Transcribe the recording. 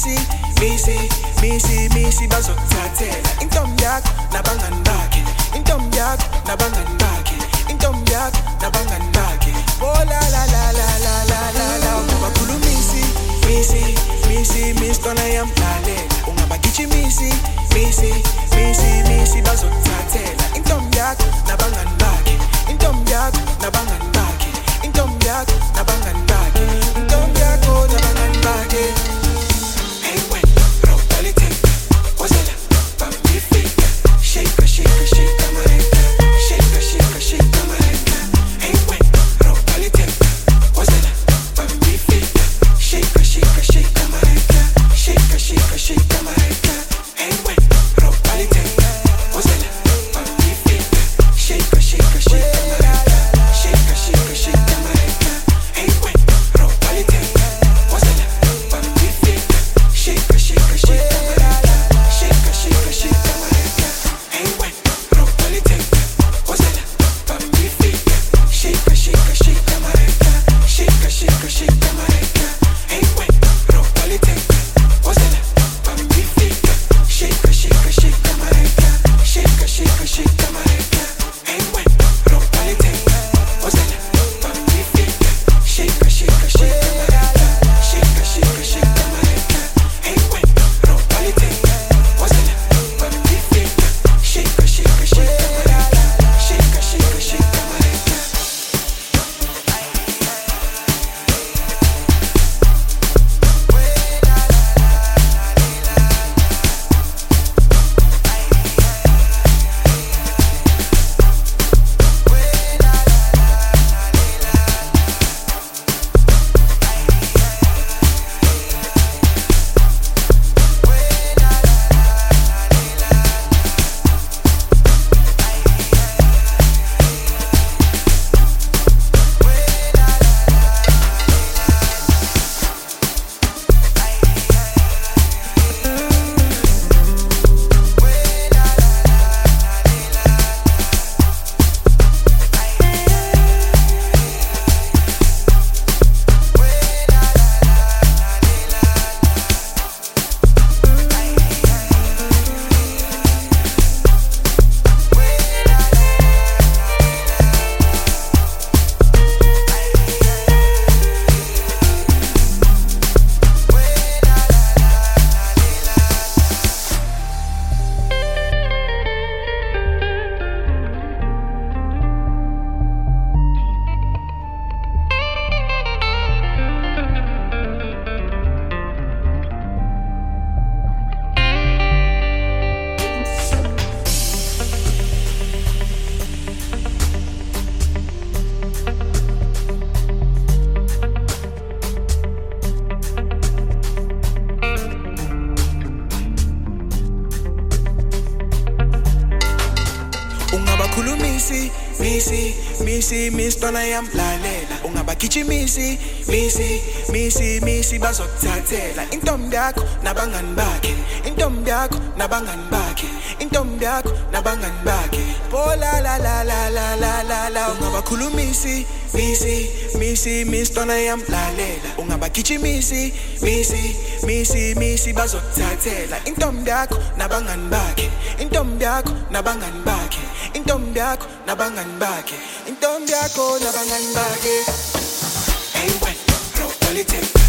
misi bazokuthathela intombi yakho nabangani bakhe, intombi yakho nabangani bakhe, intombi yakho nabangani bakhe. Oh la la la la la la la la, ungabakhulumisi misi tona yamlalela, ungabagijimisi misi bazokuthathela intombi yakho nabangani bakhe, intombi yakho nabangani bakhe, intombi yakho nabangani bakhe, intombi yakho nabangani bakhe. Hey when robalite wazela bambifika, shake shake mareka, shake mareka. Hey when robalite wazela bambifika, shake mareka, shake mareka. Hey when robalite wazela bambifika, shake mareka, shake mareka. Hey when robalite wazela bambifika, shake mareka, shake mareka. Hey when robalite wazela bambifika, shake mareka, shake mareka. Hey when robalite wazela bambifika, shake mareka, shake mareka. Hey when robalite wazela bambifika, shake mareka, shake mareka. Hey when robalite wazela bambifika, shake mareka, shake mareka. Ungabakhulumisi misi tona yamlalela, ungabagijimisi misi bazokuthathela intombi yakho nabangani bakhe, intombi yakho nabangani bakhe, intombi yakho nabangani bakhe. Oh la la la la la la la la, ungabakhulumisi misi tona yamlalela, ungabagijimisi misi bazokuthathela intombi yakho nabangani bakhe, intombi yakho nabangani bakhe, intombi yakho nabangani bakhe, intombi yakho nabangani bakhe. Hey when robalite